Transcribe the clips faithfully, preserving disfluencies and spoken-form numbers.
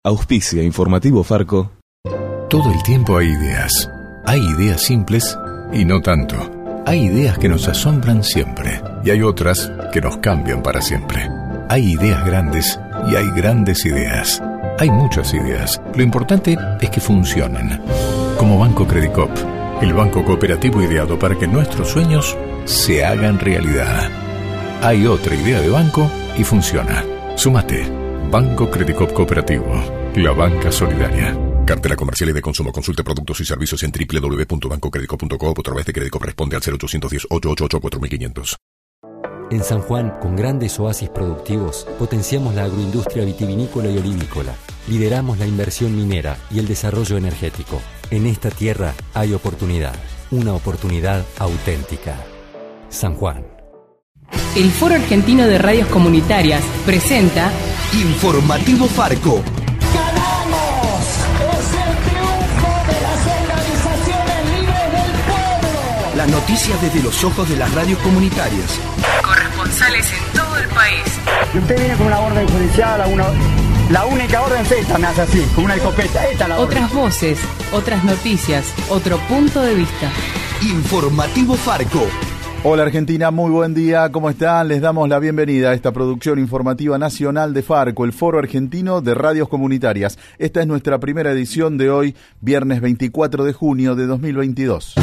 Auspicia Informativo Farco. Todo el tiempo hay ideas. Hay ideas simples y no tanto. Hay ideas que nos asombran siempre y hay otras que nos cambian para siempre. Hay ideas grandes y hay grandes ideas. Hay muchas ideas. Lo importante es que funcionen. Como Banco Credicop, el banco cooperativo ideado para que nuestros sueños se hagan realidad. Hay otra idea de banco y funciona. Súmate. Banco Credicop Cooperativo, la banca solidaria. Cartera comercial y de consumo. Consulte productos y servicios en doble u doble u doble u punto banco credicop punto com o a través de Credicop. Responde al cero ochocientos diez, ochocientos ochenta y ocho, cuatro mil quinientos. En San Juan, con grandes oasis productivos, potenciamos la agroindustria vitivinícola y olivícola. Lideramos la inversión minera y el desarrollo energético. En esta tierra hay oportunidad, una oportunidad auténtica. San Juan. El Foro Argentino de Radios Comunitarias presenta Informativo Farco. ¡Ganamos! ¡Es el triunfo de las organizaciones libres del pueblo! Las noticias desde los ojos de las radios comunitarias. Corresponsales en todo el país. Y usted viene con una orden judicial, a una, la única orden es esta, me hace así, con una escopeta. Esta la Otras orden. voces, otras noticias, otro punto de vista. Informativo Farco. Hola Argentina, muy buen día, ¿cómo están? Les damos la bienvenida a esta producción informativa nacional de Farco, el Foro Argentino de Radios Comunitarias. Esta es nuestra primera edición de hoy, viernes veinticuatro de junio de dos mil veintidós.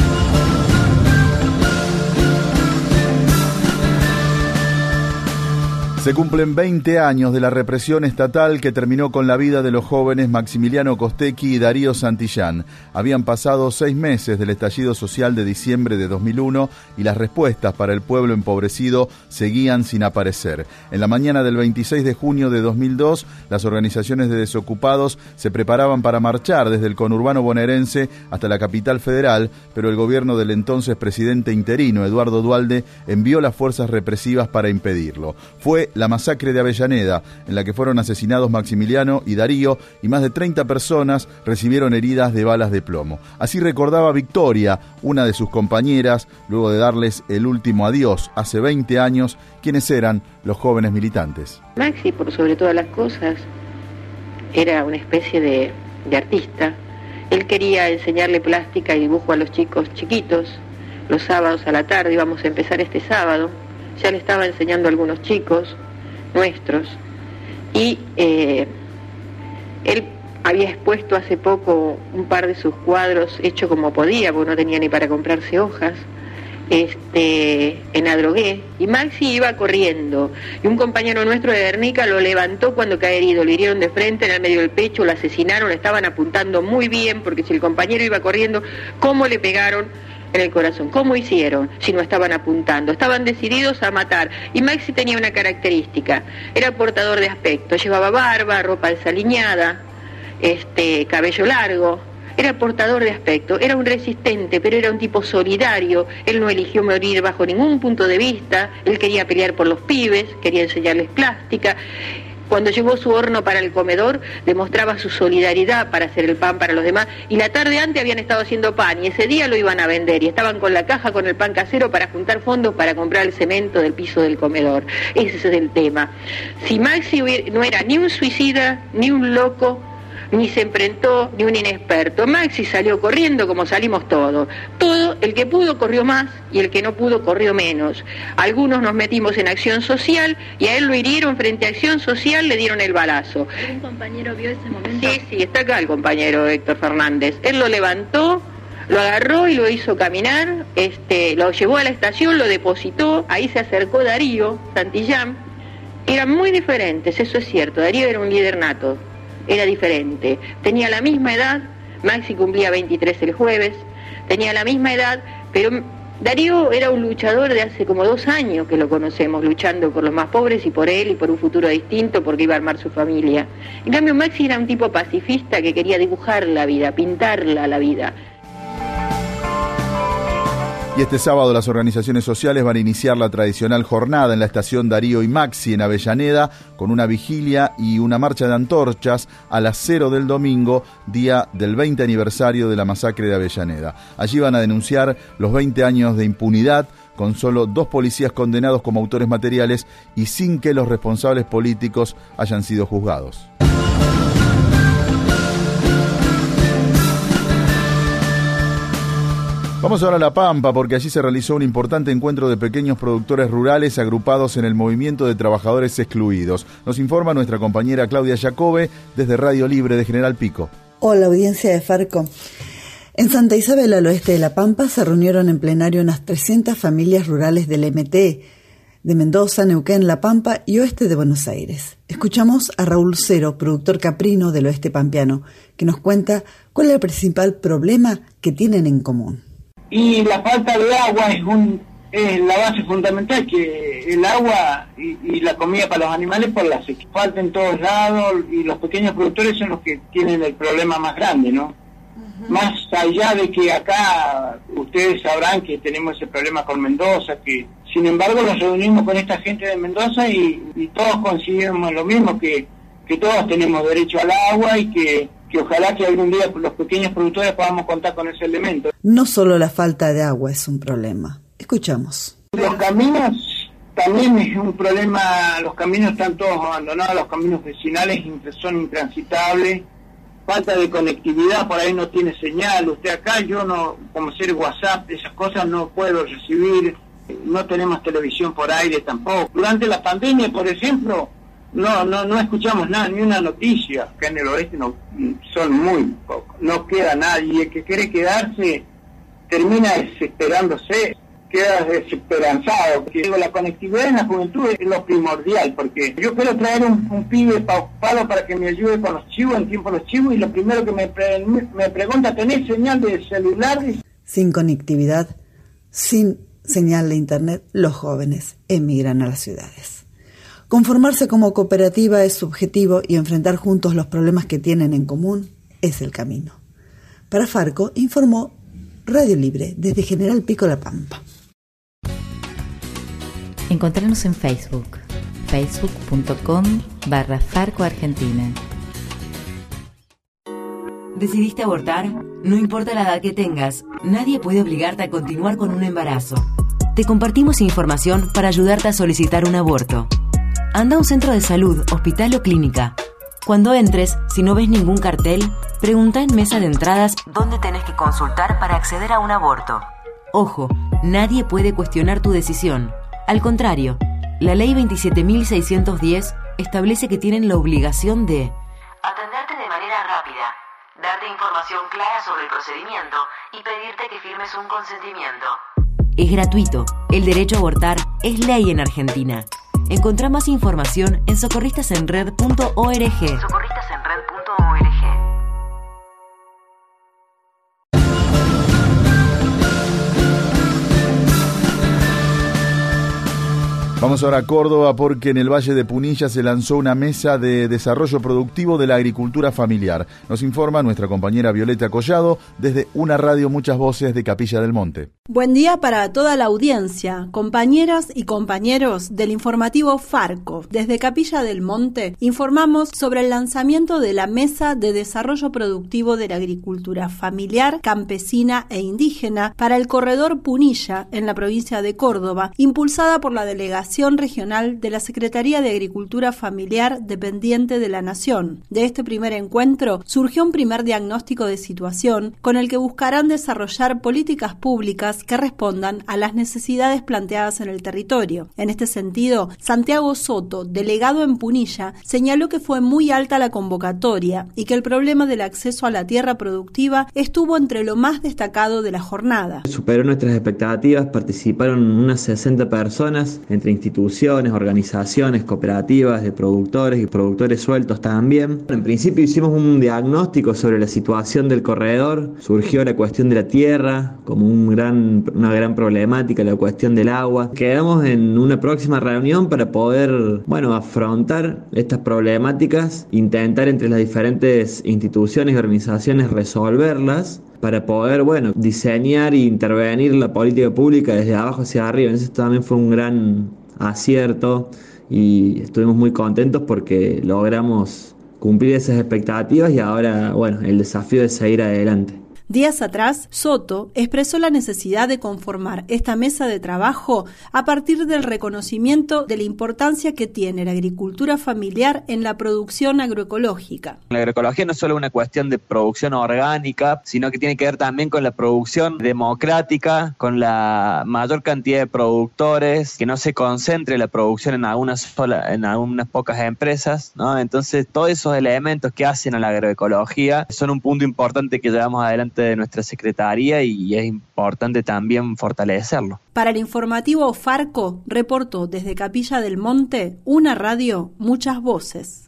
Se cumplen veinte años de la represión estatal que terminó con la vida de los jóvenes Maximiliano Costecchi y Darío Santillán. Habían pasado seis meses del estallido social de diciembre de dos mil uno y las respuestas para el pueblo empobrecido seguían sin aparecer. En la mañana del veintiséis de junio de dos mil dos, las organizaciones de desocupados se preparaban para marchar desde el conurbano bonaerense hasta la capital federal, pero el gobierno del entonces presidente interino, Eduardo Duhalde, envió las fuerzas represivas para impedirlo. Fue la masacre de Avellaneda, en la que fueron asesinados Maximiliano y Darío, y más de treinta personas recibieron heridas de balas de plomo. Así recordaba Victoria, una de sus compañeras, luego de darles el último adiós hace veinte años, quienes eran los jóvenes militantes. Maxi, por sobre todas las cosas, era una especie de, de artista. Él quería enseñarle plástica y dibujo a los chicos chiquitos. Los sábados a la tarde, íbamos a empezar este sábado, ya le estaba enseñando a algunos chicos nuestros, y eh, él había expuesto hace poco un par de sus cuadros hecho como podía, porque no tenía ni para comprarse hojas, este, en Adrogué, y Maxi iba corriendo, y un compañero nuestro de Guernica lo levantó cuando cae herido, lo hirieron de frente en el medio del pecho, lo asesinaron, le estaban apuntando muy bien, porque si el compañero iba corriendo, ¿cómo le pegaron en el corazón? ¿Cómo hicieron si no estaban apuntando? Estaban decididos a matar. Y Maxi tenía una característica, era portador de aspecto, llevaba barba, ropa desaliñada, este, cabello largo, era portador de aspecto, era un resistente, pero era un tipo solidario. Él no eligió morir bajo ningún punto de vista, él quería pelear por los pibes, quería enseñarles plástica. Cuando llevó su horno para el comedor, demostraba su solidaridad para hacer el pan para los demás, y la tarde antes habían estado haciendo pan, y ese día lo iban a vender, y estaban con la caja con el pan casero para juntar fondos para comprar el cemento del piso del comedor. Ese es el tema. Si Maxi no era ni un suicida, ni un loco, ni se enfrentó, ni un inexperto. Maxi salió corriendo como salimos todos. Todo, el que pudo corrió más y el que no pudo corrió menos. Algunos nos metimos en Acción Social y a él lo hirieron frente a Acción Social, le dieron el balazo. ¿Un compañero vio ese momento? Sí, sí, está acá el compañero Héctor Fernández. Él lo levantó, lo agarró y lo hizo caminar, este, lo llevó a la estación, lo depositó, ahí se acercó Darío Santillán. Eran muy diferentes, eso es cierto. Darío era un líder nato. Era diferente, tenía la misma edad, Maxi cumplía veintitrés el jueves, tenía la misma edad, pero Darío era un luchador de hace como dos años que lo conocemos, luchando por los más pobres y por él y por un futuro distinto, porque iba a armar su familia. En cambio Maxi era un tipo pacifista que quería dibujar la vida, pintarla la vida. Y este sábado las organizaciones sociales van a iniciar la tradicional jornada en la estación Darío y Maxi en Avellaneda, con una vigilia y una marcha de antorchas a las cero del domingo, día del veinte aniversario de la masacre de Avellaneda. Allí van a denunciar los veinte años de impunidad, con solo dos policías condenados como autores materiales y sin que los responsables políticos hayan sido juzgados. Vamos ahora a La Pampa, porque allí se realizó un importante encuentro de pequeños productores rurales agrupados en el Movimiento de Trabajadores Excluidos. Nos informa nuestra compañera Claudia Jacobe desde Radio Libre de General Pico. Hola, audiencia de Farco. En Santa Isabel, al oeste de La Pampa, se reunieron en plenario unas trescientas familias rurales del M T, de Mendoza, Neuquén, La Pampa y oeste de Buenos Aires. Escuchamos a Raúl Cero, productor caprino del oeste pampeano, que nos cuenta cuál es el principal problema que tienen en común. Y la falta de agua es, un, es la base fundamental, que el agua y, y la comida para los animales por la falta en todos lados, y los pequeños productores son los que tienen el problema más grande, ¿no? Uh-huh. Más allá de que acá ustedes sabrán que tenemos ese problema con Mendoza, que sin embargo nos reunimos con esta gente de Mendoza y, y todos coincidimos en lo mismo, que, que todos tenemos derecho al agua y que, que ojalá que algún día los pequeños productores podamos contar con ese elemento. No solo la falta de agua es un problema. Escuchamos. Los caminos también es un problema, los caminos están todos abandonados, los caminos vecinales son intransitables, falta de conectividad, por ahí no tiene señal, usted acá, yo no, como ser WhatsApp, esas cosas no puedo recibir, no tenemos televisión por aire tampoco. Durante la pandemia, por ejemplo, no no no escuchamos nada, ni una noticia, acá en el oeste no, son muy pocos, no queda nadie, el que quiere quedarse termina desesperándose, queda desesperanzado, porque digo, la conectividad en la juventud es lo primordial, porque yo quiero traer un, un pibe paupado para que me ayude con los chivos, en tiempo los chivos, y lo primero que me, pre, me pregunta, ¿tenés señal de celular? Sin conectividad, sin señal de internet, los jóvenes emigran a las ciudades. Conformarse como cooperativa es su objetivo y enfrentar juntos los problemas que tienen en común es el camino. Para Farco, informó Radio Libre desde General Pico, La Pampa. Encontrarnos en Facebook, facebook punto com barra Farco Argentina. ¿Decidiste abortar? No importa la edad que tengas, nadie puede obligarte a continuar con un embarazo. Te compartimos información para ayudarte a solicitar un aborto. Anda a un centro de salud, hospital o clínica. Cuando entres, si no ves ningún cartel, pregunta en mesa de entradas dónde tenés que consultar para acceder a un aborto. Ojo, nadie puede cuestionar tu decisión. Al contrario, la ley veintisiete mil seiscientos diez establece que tienen la obligación de atenderte de manera rápida, darte información clara sobre el procedimiento y pedirte que firmes un consentimiento. Es gratuito. El derecho a abortar es ley en Argentina. Encontrá más información en socorristasenred punto org. socorristasenred punto org. Vamos ahora a Córdoba, porque en el Valle de Punilla se lanzó una mesa de desarrollo productivo de la agricultura familiar. Nos informa nuestra compañera Violeta Collado desde una radio Muchas Voces de Capilla del Monte. Buen día para toda la audiencia, compañeras y compañeros del informativo Farco. Desde Capilla del Monte informamos sobre el lanzamiento de la Mesa de Desarrollo Productivo de la Agricultura Familiar, Campesina e Indígena para el corredor Punilla en la provincia de Córdoba, impulsada por la Delegación Regional de la Secretaría de Agricultura Familiar dependiente de la Nación. De este primer encuentro surgió un primer diagnóstico de situación con el que buscarán desarrollar políticas públicas que respondan a las necesidades planteadas en el territorio. En este sentido, Santiago Soto, delegado en Punilla, señaló que fue muy alta la convocatoria y que el problema del acceso a la tierra productiva estuvo entre lo más destacado de la jornada. Superó nuestras expectativas, participaron unas sesenta personas, entre instituciones, organizaciones, cooperativas de productores y productores sueltos también. En principio hicimos un diagnóstico sobre la situación del corredor, surgió la cuestión de la tierra como un gran, una gran problemática, la cuestión del agua. Quedamos en una próxima reunión para poder, bueno, afrontar estas problemáticas, intentar entre las diferentes instituciones y organizaciones resolverlas, para poder, bueno, diseñar e intervenir la política pública desde abajo hacia arriba. Eso también fue un gran acierto y estuvimos muy contentos porque logramos cumplir esas expectativas y ahora, bueno, el desafío de seguir adelante. Días atrás, Soto expresó la necesidad de conformar esta mesa de trabajo a partir del reconocimiento de la importancia que tiene la agricultura familiar en la producción agroecológica. La agroecología no es solo una cuestión de producción orgánica, sino que tiene que ver también con la producción democrática, con la mayor cantidad de productores, que no se concentre la producción en algunas sola, en algunas pocas empresas, ¿no? Entonces, todos esos elementos que hacen a la agroecología son un punto importante que llevamos adelante de nuestra secretaría y es importante también fortalecerlo. Para el informativo Farco, reportó desde Capilla del Monte, una radio, muchas voces.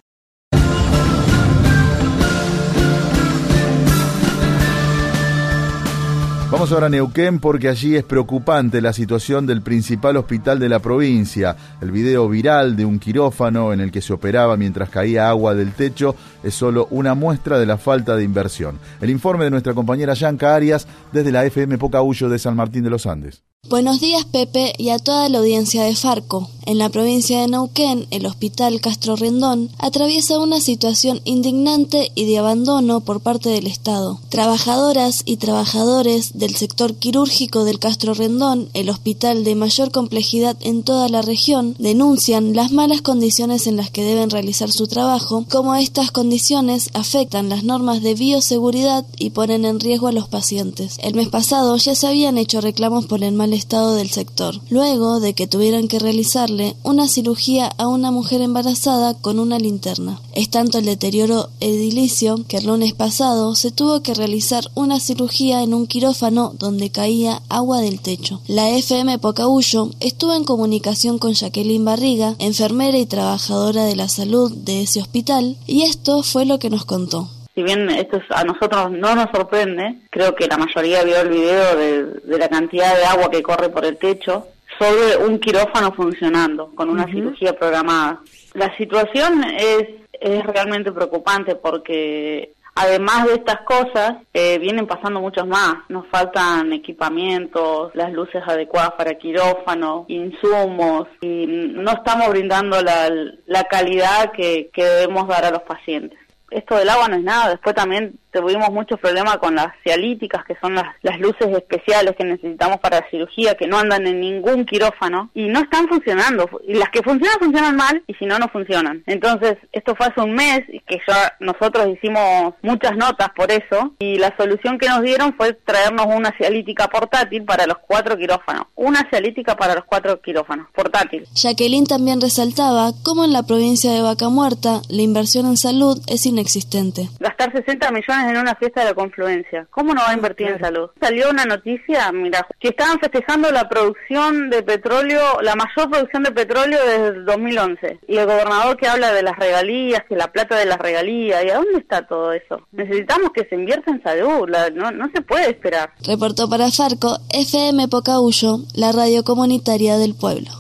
Vamos ahora a Neuquén porque allí es preocupante la situación del principal hospital de la provincia. El video viral de un quirófano en el que se operaba mientras caía agua del techo es solo una muestra de la falta de inversión. El informe de nuestra compañera Yanka Arias desde la F M Pocahuyo de San Martín de los Andes. Buenos días, Pepe, y a toda la audiencia de Farco. En la provincia de Neuquén, el Hospital Castro Rendón atraviesa una situación indignante y de abandono por parte del Estado. Trabajadoras y trabajadores del sector quirúrgico del Castro Rendón, el hospital de mayor complejidad en toda la región, denuncian las malas condiciones en las que deben realizar su trabajo, como estas condiciones afectan las normas de bioseguridad y ponen en riesgo a los pacientes. El mes pasado ya se habían hecho reclamos por el mal estado del sector, luego de que tuvieran que realizarle una cirugía a una mujer embarazada con una linterna. Es tanto el deterioro edilicio que el lunes pasado se tuvo que realizar una cirugía en un quirófano donde caía agua del techo. La F M Pocahuyo estuvo en comunicación con Jacqueline Barriga, enfermera y trabajadora de la salud de ese hospital, y esto fue lo que nos contó. Si bien esto a nosotros no nos sorprende, creo que la mayoría vio el video de, de la cantidad de agua que corre por el techo sobre un quirófano funcionando, con una uh-huh. cirugía programada. La situación es, es realmente preocupante porque además de estas cosas, eh, vienen pasando muchos más. Nos faltan equipamientos, las luces adecuadas para quirófano, insumos, y no estamos brindando la, la calidad que, que debemos dar a los pacientes. Esto del agua no es nada. Después también tuvimos muchos problemas con las cialíticas, que son las, las luces especiales que necesitamos para la cirugía, que no andan en ningún quirófano y no están funcionando. Y las que funcionan, funcionan mal, y si no, no funcionan. Entonces, esto fue hace un mes, que ya nosotros hicimos muchas notas por eso, y la solución que nos dieron fue traernos una cialítica portátil para los cuatro quirófanos. Una cialítica para los cuatro quirófanos, portátil. Jacqueline también resaltaba cómo en la provincia de Vaca Muerta la inversión en salud es inexistente. Gastar sesenta millones en una fiesta de la confluencia. ¿Cómo no va a invertir en salud? Salió una noticia, mira, que estaban festejando la producción de petróleo, la mayor producción de petróleo desde el dos mil once. Y el gobernador que habla de las regalías, que la plata de las regalías, ¿y a dónde está todo eso? Necesitamos que se invierta en salud, la, no, no se puede esperar. Reportó para Farco, F M Pocahuyo, la radio comunitaria del pueblo.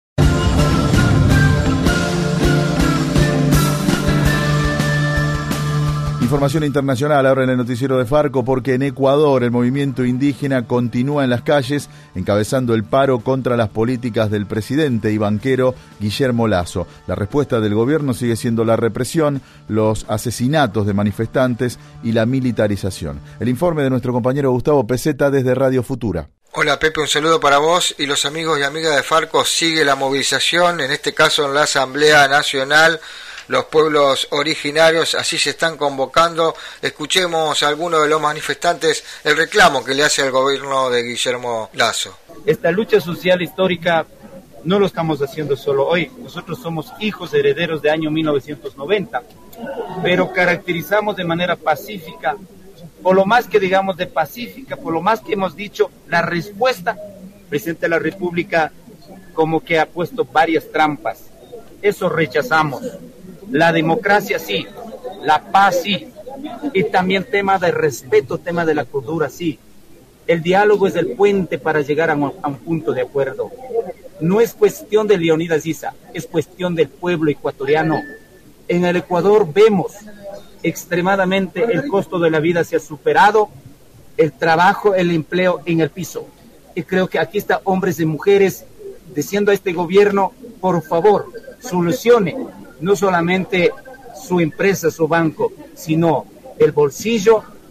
Información internacional ahora en el noticiero de Farco, porque en Ecuador el movimiento indígena continúa en las calles encabezando el paro contra las políticas del presidente y banquero Guillermo Lasso. La respuesta del gobierno sigue siendo la represión, los asesinatos de manifestantes y la militarización. El informe de nuestro compañero Gustavo Peseta desde Radio Futura. Hola Pepe, un saludo para vos y los amigos y amigas de Farco. Sigue la movilización, en este caso en la Asamblea Nacional. Los pueblos originarios así se están convocando. Escuchemos a algunos de los manifestantes el reclamo que le hace al gobierno de Guillermo Lasso. Esta lucha social histórica no lo estamos haciendo solo hoy. Nosotros somos hijos herederos de año mil novecientos noventa, pero caracterizamos de manera pacífica, por lo más que digamos de pacífica, por lo más que hemos dicho, la respuesta. El presidente de la República como que ha puesto varias trampas. Eso rechazamos. La democracia sí, la paz sí, y también tema de respeto, tema de la cordura sí. El diálogo es el puente para llegar a un, a un punto de acuerdo. No es cuestión de Leonidas Issa, es cuestión del pueblo ecuatoriano. En el Ecuador vemos extremadamente el costo de la vida se ha superado, el trabajo, el empleo en el piso. Y creo que aquí está hombres y mujeres diciendo a este gobierno, por favor, solucione no solamente su empresa, su banco, sino el bolsillo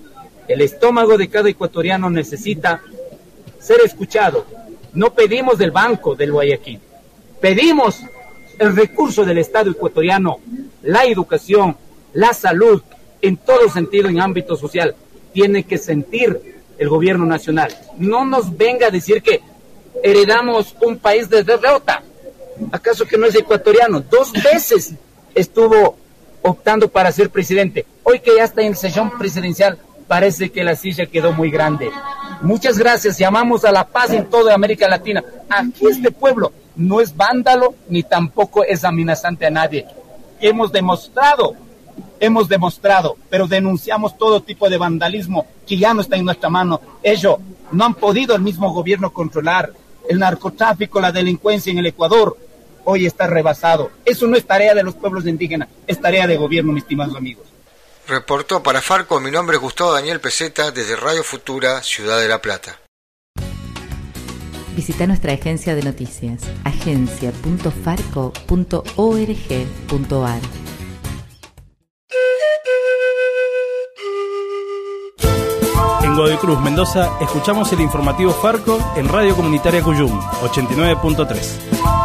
El estómago de cada ecuatoriano necesita ser escuchado. No pedimos del Banco del Guayaquil, pedimos el recurso del Estado ecuatoriano, la educación, la salud, en todo sentido, en ámbito social. Tiene que sentir el gobierno nacional. No nos venga a decir que heredamos un país de derrota. ¿Acaso que no es ecuatoriano? Dos veces estuvo optando para ser presidente. Hoy que ya está en sesión presidencial, parece que la silla quedó muy grande. Muchas gracias. Llamamos a la paz en toda América Latina. Aquí este pueblo no es vándalo ni tampoco es amenazante a nadie. Hemos demostrado, hemos demostrado, pero denunciamos todo tipo de vandalismo que ya no está en nuestra mano. Ellos no han podido el mismo gobierno controlar. El narcotráfico, la delincuencia en el Ecuador hoy está rebasado. Eso no es tarea de los pueblos indígenas, es tarea de gobierno, mis estimados amigos. Reportó para Farco, mi nombre es Gustavo Daniel Peseta, desde Radio Futura, Ciudad de La Plata. Visita nuestra agencia de noticias, agencia punto farco punto org punto ar. En Godoy Cruz, Mendoza, escuchamos el informativo Farco en Radio Comunitaria Cuyum, ochenta y nueve punto tres.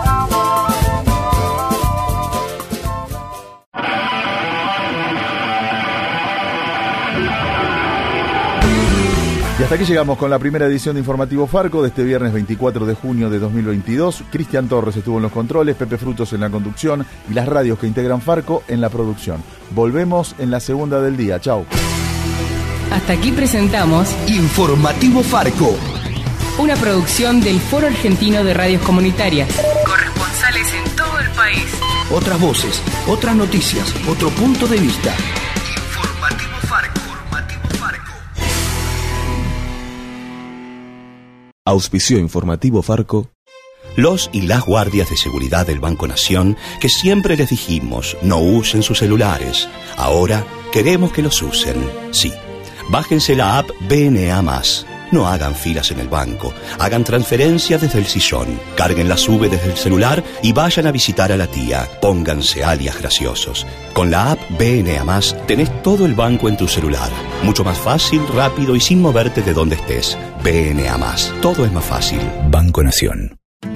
Y hasta aquí llegamos con la primera edición de Informativo Farco de este viernes veinticuatro de junio de dos mil veintidós. Cristian Torres estuvo en los controles, Pepe Frutos en la conducción y las radios que integran Farco en la producción. Volvemos en la segunda del día. Chau. Hasta aquí presentamos Informativo Farco, una producción del Foro Argentino de Radios Comunitarias. Corresponsales en todo el país. Otras voces, otras noticias, otro punto de vista. Informativo Farco. Auspició Informativo Farco. Los y las guardias de seguridad del Banco Nación, que siempre les dijimos no usen sus celulares, ahora queremos que los usen. Sí, bájense la app B N A más. No hagan filas en el banco, hagan transferencias desde el sillón, carguen la sube desde el celular y vayan a visitar a la tía. Pónganse alias graciosos. Con la app B N A más tenés todo el banco en tu celular. Mucho más fácil, rápido y sin moverte de donde estés. B N A más. Todo es más fácil. Banco Nación.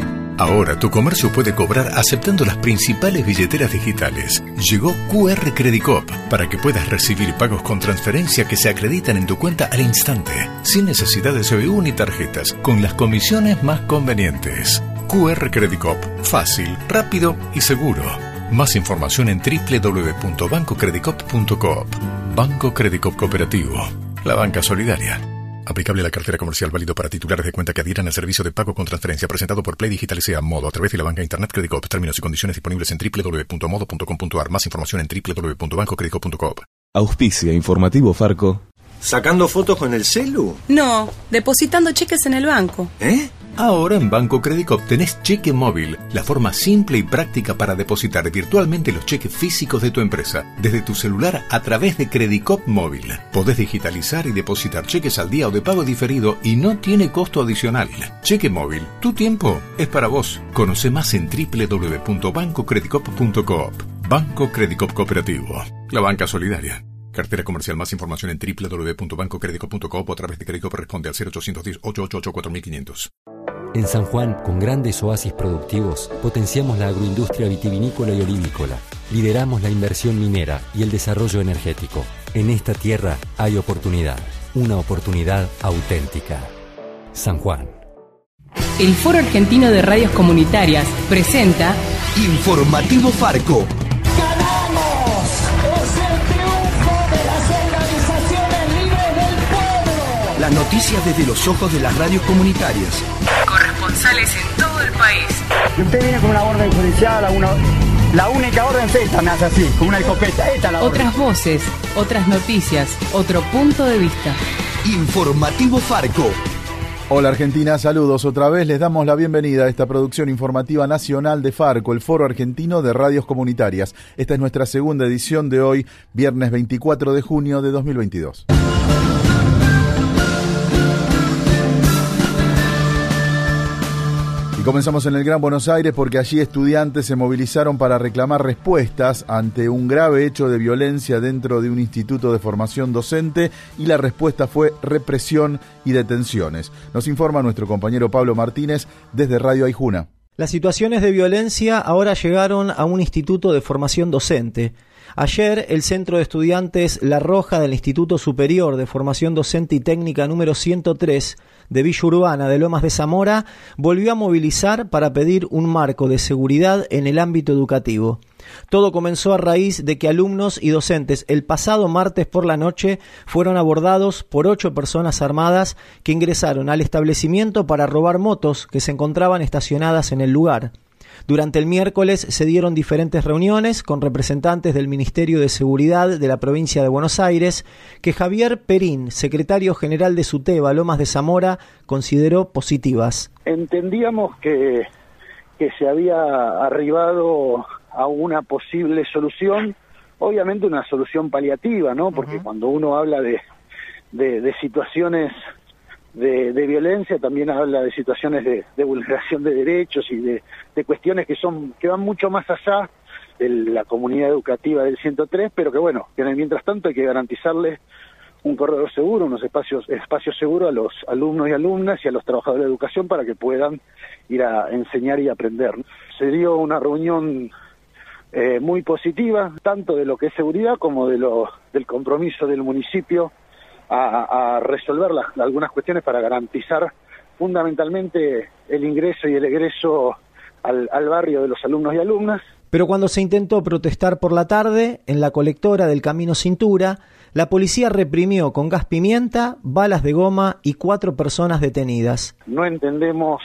Ahora tu comercio puede cobrar aceptando las principales billeteras digitales. Llegó Q R Credit Cop para que puedas recibir pagos con transferencia que se acreditan en tu cuenta al instante, sin necesidad de C B U ni tarjetas, con las comisiones más convenientes. Q R Credit Cop, fácil, rápido y seguro. Más información en doble u doble u doble u punto banco credit cop punto coop. Banco Credit Cop Cooperativo, la banca solidaria. Aplicable a la cartera comercial, válido para titulares de cuenta que adhieran al servicio de pago con transferencia presentado por Play Digital S A Modo a través de la banca Internet Credit Cop. Términos y condiciones disponibles en doble u doble u doble u punto modo punto com punto ar. Más información en doble u doble u doble u punto banco credit cop punto coop. Auspicia Informativo Farco. ¿Sacando fotos con el celu? No, depositando cheques en el banco. ¿Eh? Ahora en Banco Credit Cop tenés cheque móvil, la forma simple y práctica para depositar virtualmente los cheques físicos de tu empresa, desde tu celular a través de Credit Cop Móvil. Podés digitalizar y depositar cheques al día o de pago diferido y no tiene costo adicional. Cheque móvil, tu tiempo es para vos. Conoce más en doble u doble u doble u punto banco credit cop punto coop. Banco Credit Cop Cooperativo, la banca solidaria. Cartera comercial. Más información en doble u doble u doble u punto banco credit cop punto coop o a través de Credit Cop. Responde al cero ochocientos diez, ochocientos ochenta y ocho, cuatro mil quinientos. En San Juan, con grandes oasis productivos, potenciamos la agroindustria vitivinícola y olivícola. Lideramos la inversión minera y el desarrollo energético. En esta tierra hay oportunidad, una oportunidad auténtica. San Juan. El Foro Argentino de Radios Comunitarias presenta Informativo Farco. ¡Ganamos! ¡Es el triunfo de las organizaciones libres del pueblo! Las noticias desde los ojos de las radios comunitarias. Corresponsales en todo el país. Y usted viene con una orden judicial, a una, la única orden es esta, me hace así, con una escopeta. Esta es la orden. Otras voces, otras noticias, otro punto de vista. Informativo Farco. Hola Argentina, saludos otra vez. Les damos la bienvenida a esta producción informativa nacional de Farco, el Foro Argentino de Radios Comunitarias. Esta es nuestra segunda edición de hoy, viernes veinticuatro de junio de dos mil veintidós. Comenzamos en el Gran Buenos Aires porque allí estudiantes se movilizaron para reclamar respuestas ante un grave hecho de violencia dentro de un instituto de formación docente y la respuesta fue represión y detenciones. Nos informa nuestro compañero Pablo Martínez desde Radio Aijuna. Las situaciones de violencia ahora llegaron a un instituto de formación docente. Ayer, el Centro de Estudiantes La Roja del Instituto Superior de Formación Docente y Técnica número ciento tres de Villa Urbana de Lomas de Zamora volvió a movilizar para pedir un marco de seguridad en el ámbito educativo. Todo comenzó a raíz de que alumnos y docentes el pasado martes por la noche fueron abordados por ocho personas armadas que ingresaron al establecimiento para robar motos que se encontraban estacionadas en el lugar. Durante el miércoles se dieron diferentes reuniones con representantes del Ministerio de Seguridad de la provincia de Buenos Aires, que Javier Perín, secretario general de SUTEBA Lomas de Zamora, consideró positivas. Entendíamos que, que se había arribado a una posible solución, obviamente una solución paliativa, ¿no? Porque uh-huh. cuando uno habla de, de, de situaciones De, de violencia, también habla de situaciones de, de vulneración de derechos y de, de cuestiones que son que van mucho más allá de la comunidad educativa del ciento tres, pero que bueno, que mientras tanto hay que garantizarles un corredor seguro, unos espacios espacios seguros a los alumnos y alumnas y a los trabajadores de educación para que puedan ir a enseñar y aprender. Se dio una reunión eh, muy positiva, tanto de lo que es seguridad como de lo del compromiso del municipio A, a resolver las, algunas cuestiones para garantizar fundamentalmente el ingreso y el egreso al, al barrio de los alumnos y alumnas. Pero cuando se intentó protestar por la tarde, en la colectora del Camino Cintura, la policía reprimió con gas pimienta, balas de goma y cuatro personas detenidas. No entendemos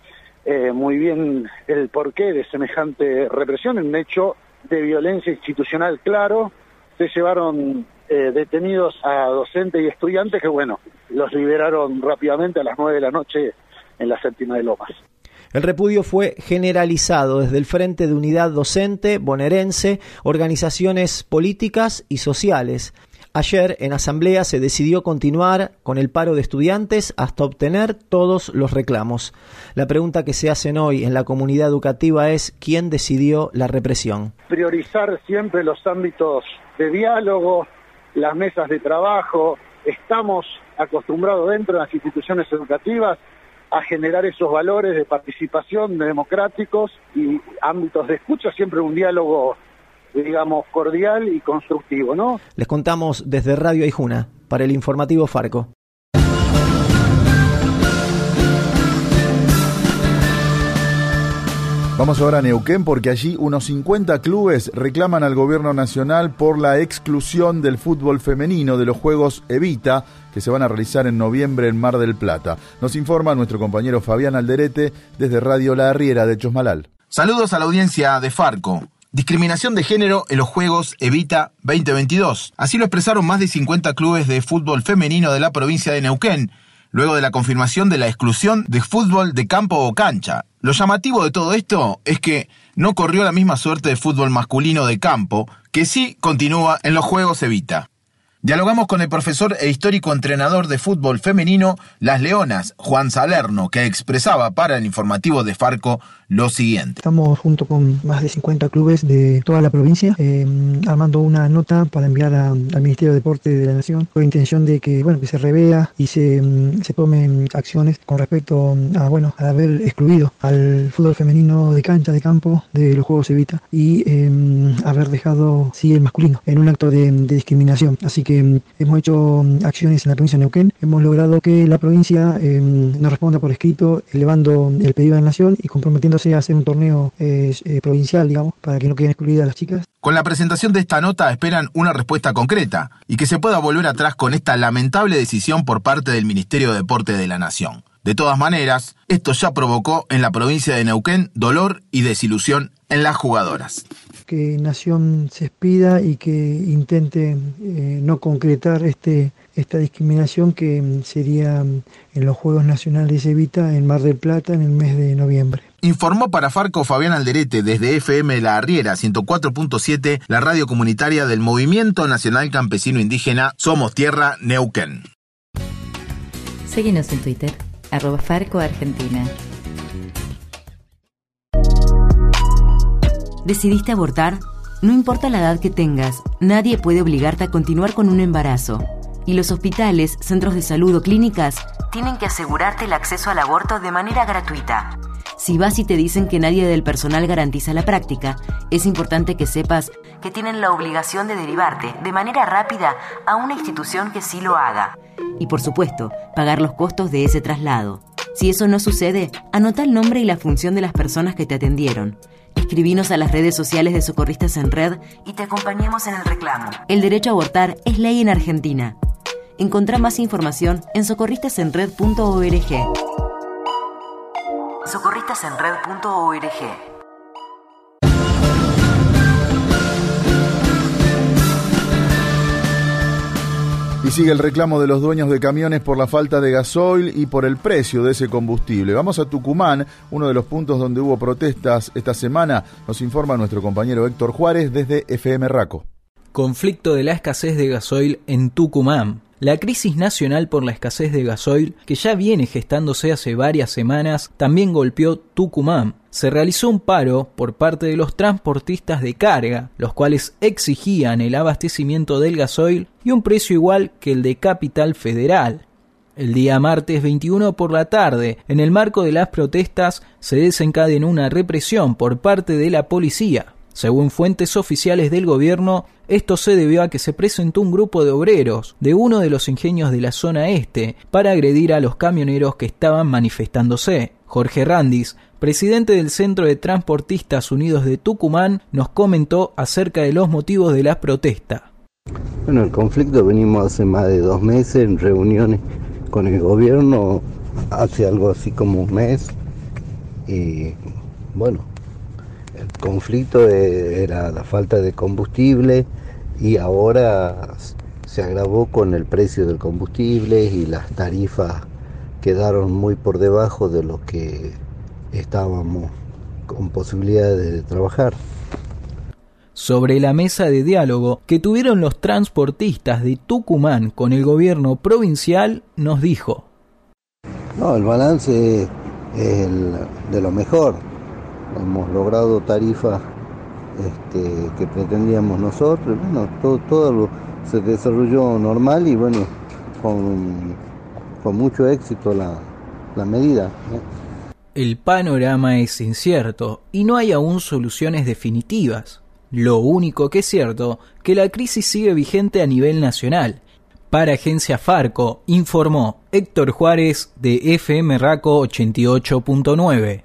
eh, muy bien el porqué de semejante represión, un hecho de violencia institucional claro. Se llevaron Eh, detenidos a docentes y estudiantes que, bueno, los liberaron rápidamente a las nueve de la noche en la séptima de Lomas. El repudio fue generalizado desde el Frente de Unidad Docente bonaerense, organizaciones políticas y sociales. Ayer, en asamblea, se decidió continuar con el paro de estudiantes hasta obtener todos los reclamos. La pregunta que se hacen hoy en la comunidad educativa es ¿quién decidió la represión? Priorizar siempre los ámbitos de diálogo, las mesas de trabajo. Estamos acostumbrados dentro de las instituciones educativas a generar esos valores de participación democráticos y ámbitos de escucha, siempre un diálogo, digamos, cordial y constructivo, ¿no? Les contamos desde Radio Aijuna, para el informativo Farco. Vamos ahora a Neuquén porque allí unos cincuenta clubes reclaman al gobierno nacional por la exclusión del fútbol femenino de los Juegos Evita que se van a realizar en noviembre en Mar del Plata. Nos informa nuestro compañero Fabián Alderete desde Radio La Arriera de Chosmalal. Saludos a la audiencia de Farco. Discriminación de género en los Juegos Evita veinte veintidós. Así lo expresaron más de cincuenta clubes de fútbol femenino de la provincia de Neuquén, luego de la confirmación de la exclusión de fútbol de campo o cancha. Lo llamativo de todo esto es que no corrió la misma suerte de fútbol masculino de campo, que sí continúa en los Juegos Evita. Dialogamos con el profesor e histórico entrenador de fútbol femenino Las Leonas, Juan Salerno, que expresaba para el informativo de Farco lo siguiente. Estamos junto con más de cincuenta clubes de toda la provincia eh, armando una nota para enviar a, al Ministerio de Deporte de la Nación con la intención de que, bueno, que se revea y se, se tomen acciones con respecto a, bueno, a haber excluido al fútbol femenino de cancha, de campo, de los Juegos Evita y eh, haber dejado, sí, el masculino en un acto de, de discriminación. Así que hemos hecho acciones en la provincia de Neuquén, hemos logrado que la provincia eh, nos responda por escrito, elevando el pedido de la Nación y comprometiéndose a hacer un torneo eh, eh, provincial, digamos, para que no queden excluidas las chicas. Con la presentación de esta nota esperan una respuesta concreta y que se pueda volver atrás con esta lamentable decisión por parte del Ministerio de Deporte de la Nación. De todas maneras, esto ya provocó en la provincia de Neuquén dolor y desilusión en las jugadoras. Que Nación se expida y que intente eh, no concretar este esta discriminación que sería en los Juegos Nacionales Evita en Mar del Plata en el mes de noviembre. Informó para Farco Fabián Alderete desde F M La Arriera ciento cuatro punto siete, la radio comunitaria del Movimiento Nacional Campesino Indígena Somos Tierra Neuquén. Síguenos en Twitter, arroba Farco Argentina. ¿Decidiste abortar? No importa la edad que tengas, nadie puede obligarte a continuar con un embarazo. Y los hospitales, centros de salud o clínicas tienen que asegurarte el acceso al aborto de manera gratuita. Si vas y te dicen que nadie del personal garantiza la práctica, es importante que sepas que tienen la obligación de derivarte de manera rápida a una institución que sí lo haga. Y por supuesto, pagar los costos de ese traslado. Si eso no sucede, anota el nombre y la función de las personas que te atendieron. Escribinos a las redes sociales de Socorristas en Red y te acompañamos en el reclamo. El derecho a abortar es ley en Argentina. Encontrá más información en socorristas en red punto org. socorristas en red punto org. Y sigue el reclamo de los dueños de camiones por la falta de gasoil y por el precio de ese combustible. Vamos a Tucumán, uno de los puntos donde hubo protestas esta semana. Nos informa nuestro compañero Héctor Juárez desde F M Raco. Conflicto de la escasez de gasoil en Tucumán. La crisis nacional por la escasez de gasoil, que ya viene gestándose hace varias semanas, también golpeó Tucumán. Se realizó un paro por parte de los transportistas de carga, los cuales exigían el abastecimiento del gasoil y un precio igual que el de Capital Federal. El día martes veintiuno por la tarde, en el marco de las protestas, se desencadenó una represión por parte de la policía. Según fuentes oficiales del gobierno, esto se debió a que se presentó un grupo de obreros de uno de los ingenios de la zona este para agredir a los camioneros que estaban manifestándose. Jorge Randis, presidente del Centro de Transportistas Unidos de Tucumán, nos comentó acerca de los motivos de la protesta. Bueno, el conflicto venimos hace más de dos meses en reuniones con el gobierno, hace algo así como un mes, y bueno, el conflicto era la falta de combustible y ahora se agravó con el precio del combustible y las tarifas quedaron muy por debajo de lo que estábamos con posibilidades de trabajar. Sobre la mesa de diálogo que tuvieron los transportistas de Tucumán con el gobierno provincial, nos dijo: No, el balance es el de lo mejor. Hemos logrado tarifas este, que pretendíamos nosotros. Bueno, todo, todo lo, se desarrolló normal y bueno, con, con mucho éxito la, la medida, ¿eh? El panorama es incierto y no hay aún soluciones definitivas. Lo único que es cierto, que la crisis sigue vigente a nivel nacional. Para Agencia Farco, informó Héctor Juárez de F M Raco ochenta y ocho punto nueve.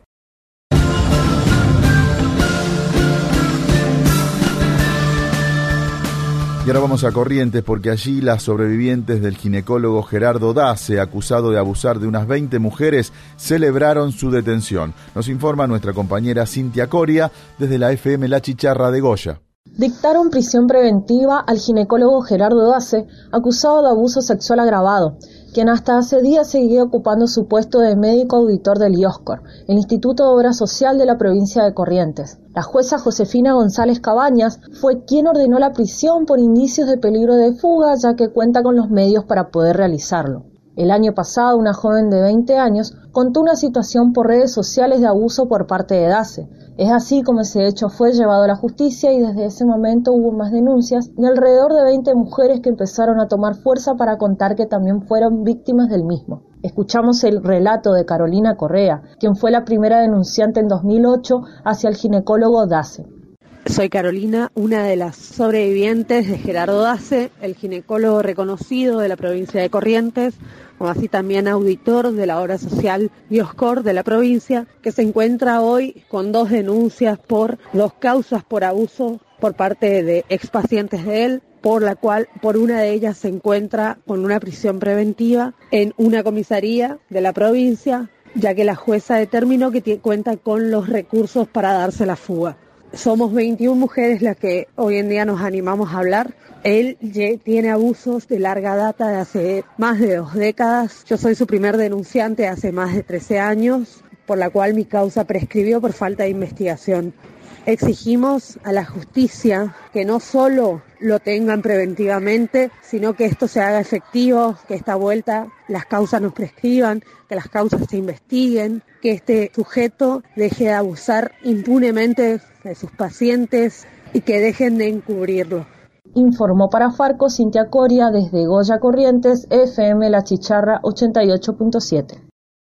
Y ahora vamos a Corrientes porque allí las sobrevivientes del ginecólogo Gerardo Dace, acusado de abusar de unas veinte mujeres, celebraron su detención. Nos informa nuestra compañera Cintia Coria desde la F M La Chicharra de Goya. Dictaron prisión preventiva al ginecólogo Gerardo Dace, acusado de abuso sexual agravado, quien hasta hace días seguía ocupando su puesto de médico auditor del IOSCOR, el Instituto de Obra Social de la provincia de Corrientes. La jueza Josefina González Cabañas fue quien ordenó la prisión por indicios de peligro de fuga, ya que cuenta con los medios para poder realizarlo. El año pasado, una joven de veinte años contó una situación por redes sociales de abuso por parte de Dace. Es así como ese hecho fue llevado a la justicia y desde ese momento hubo más denuncias y alrededor de veinte mujeres que empezaron a tomar fuerza para contar que también fueron víctimas del mismo. Escuchamos el relato de Carolina Correa, quien fue la primera denunciante en dos mil ocho hacia el ginecólogo Dace. Soy Carolina, una de las sobrevivientes de Gerardo Dace, el ginecólogo reconocido de la provincia de Corrientes, como así también auditor de la obra social IOSCOR de la provincia, que se encuentra hoy con dos denuncias por dos causas por abuso por parte de expacientes de él, por la cual, por una de ellas se encuentra con una prisión preventiva en una comisaría de la provincia, ya que la jueza determinó que t- cuenta con los recursos para darse la fuga. Somos veintiuna mujeres las que hoy en día nos animamos a hablar. Él tiene abusos de larga data, de hace más de dos décadas. Yo soy su primer denunciante hace más de trece años, por la cual mi causa prescribió por falta de investigación. Exigimos a la justicia que no solo lo tengan preventivamente, sino que esto se haga efectivo, que esta vuelta las causas nos prescriban, que las causas se investiguen, que este sujeto deje de abusar impunemente de sus pacientes y que dejen de encubrirlo. Informó para Farco Cintia Coria desde Goya Corrientes, F M La Chicharra ochenta y ocho punto siete.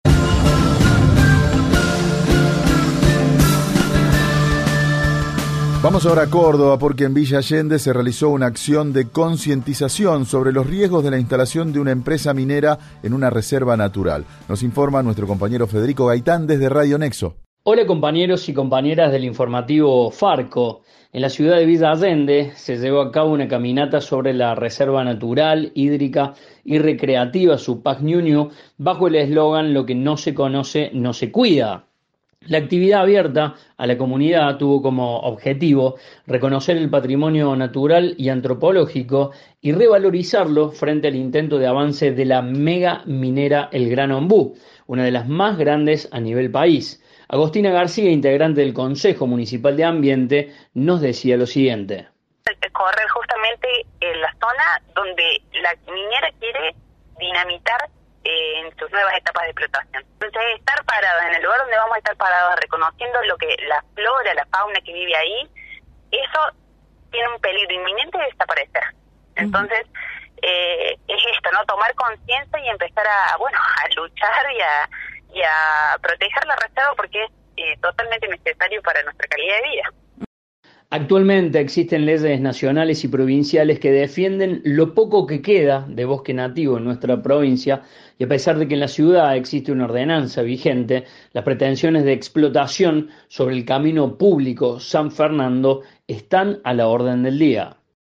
Vamos ahora a Córdoba porque en Villa Allende se realizó una acción de concientización sobre los riesgos de la instalación de una empresa minera en una reserva natural. Nos informa nuestro compañero Federico Gaitán desde Radio Nexo. Hola compañeros y compañeras del informativo Farco. En la ciudad de Villa Allende se llevó a cabo una caminata sobre la reserva natural, hídrica y recreativa Supac Ñuñu bajo el eslogan "Lo que no se conoce no se cuida". La actividad abierta a la comunidad tuvo como objetivo reconocer el patrimonio natural y antropológico y revalorizarlo frente al intento de avance de la mega minera El Gran Ombú, una de las más grandes a nivel país. Agostina García, integrante del Consejo Municipal de Ambiente, nos decía lo siguiente. Correr justamente en la zona donde la minera quiere dinamitar en sus nuevas etapas de explotación. Entonces, estar parados en el lugar donde vamos a estar parados, reconociendo lo que la flora, la fauna que vive ahí, eso tiene un peligro inminente de desaparecer. Entonces, eh, es esto, ¿no? Tomar conciencia y empezar a, bueno, a luchar y a, y a proteger la reserva porque es eh, totalmente necesario para nuestra calidad de vida. Actualmente existen leyes nacionales y provinciales que defienden lo poco que queda de bosque nativo en nuestra provincia y a pesar de que en la ciudad existe una ordenanza vigente, las pretensiones de explotación sobre el camino público San Fernando están a la orden del día.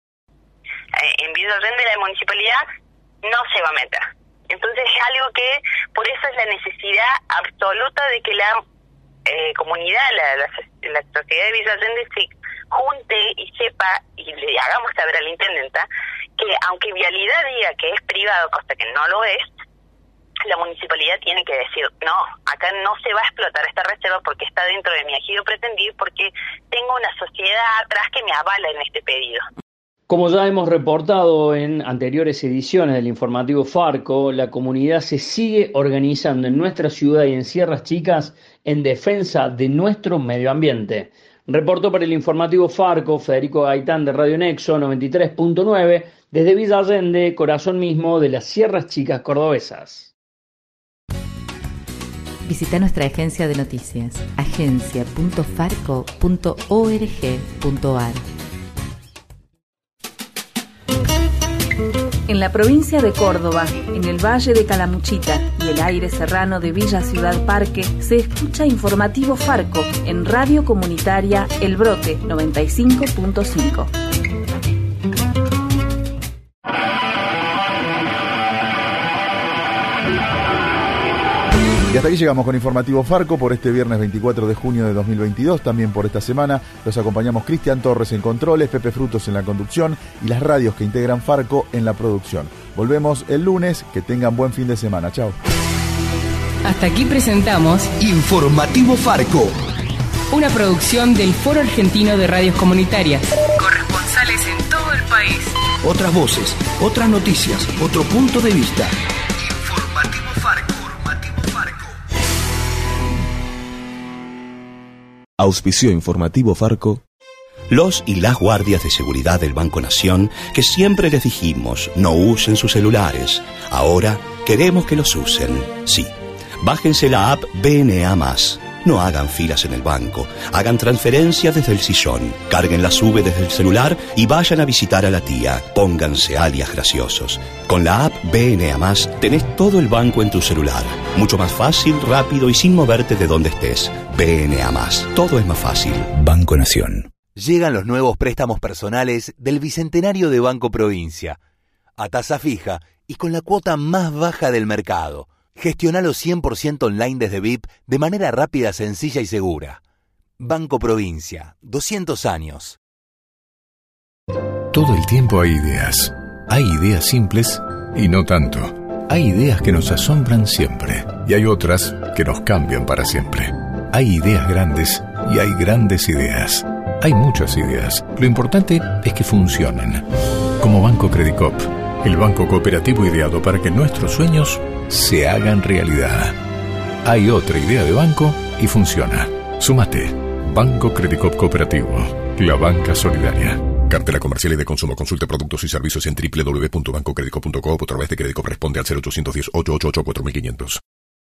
En Villa Allende la municipalidad no se va a meter. Entonces es algo que, por eso es la necesidad absoluta de que la eh, comunidad, la, la, la sociedad de Villa Allende se junte y sepa y le hagamos saber a la intendenta que aunque Vialidad diga que es privado, cosa que no lo es, la municipalidad tiene que decir, no, acá no se va a explotar esta reserva porque está dentro de mi ejido pretendido, porque tengo una sociedad atrás que me avala en este pedido. Como ya hemos reportado en anteriores ediciones del informativo Farco, la comunidad se sigue organizando en nuestra ciudad y en Sierras Chicas en defensa de nuestro medio ambiente. Reportó para el informativo Farco Federico Gaitán de Radio Nexo noventa y tres punto nueve desde Villa Allende, corazón mismo de las Sierras Chicas cordobesas. Visita nuestra agencia de noticias, agencia punto farco punto org punto ar. En la provincia de Córdoba, en el Valle de Calamuchita y el aire serrano de Villa Ciudad Parque, se escucha informativo Farco en Radio Comunitaria El Brote noventa y cinco punto cinco. Y hasta aquí llegamos con Informativo Farco por este viernes veinticuatro de junio de dos mil veintidós. También por esta semana los acompañamos Cristian Torres en controles, Pepe Frutos en la conducción y las radios que integran Farco en la producción. Volvemos el lunes. Que tengan buen fin de semana. Chao. Hasta aquí presentamos Informativo Farco, una producción del Foro Argentino de Radios Comunitarias. Corresponsales en todo el país. Otras voces, otras noticias, otro punto de vista. Informativo Farco. Auspició Informativo Farco. Los y las guardias de seguridad del Banco Nación, que siempre les dijimos no usen sus celulares, ahora queremos que los usen. Sí, bájense la app B N A más. No hagan filas en el banco, hagan transferencias desde el sillón, carguen la sube desde el celular y vayan a visitar a la tía. Pónganse alias graciosos. Con la app B N A más tenés todo el banco en tu celular. Mucho más fácil, rápido y sin moverte de donde estés. B N A más. Todo es más fácil. Banco Nación. Llegan los nuevos préstamos personales del Bicentenario de Banco Provincia. A tasa fija y con la cuota más baja del mercado. Gestionalo cien por ciento online desde V I P de manera rápida, sencilla y segura. Banco Provincia, doscientos años. Todo el tiempo hay ideas. Hay ideas simples y no tanto. Hay ideas que nos asombran siempre y hay otras que nos cambian para siempre. Hay ideas grandes y hay grandes ideas. Hay muchas ideas. Lo importante es que funcionen. Como Banco Credicop, el banco cooperativo ideado para que nuestros sueños se hagan realidad. Hay otra idea de banco y funciona. Súmate. Banco Credicop Cooperativo. La banca solidaria. Cartela comercial y de consumo. Consulte productos y servicios en doble u doble u doble u punto banco credicop punto com o a través de Credicop. Responde al cero ochocientos diez, ochocientos ochenta y ocho, cuatro mil quinientos.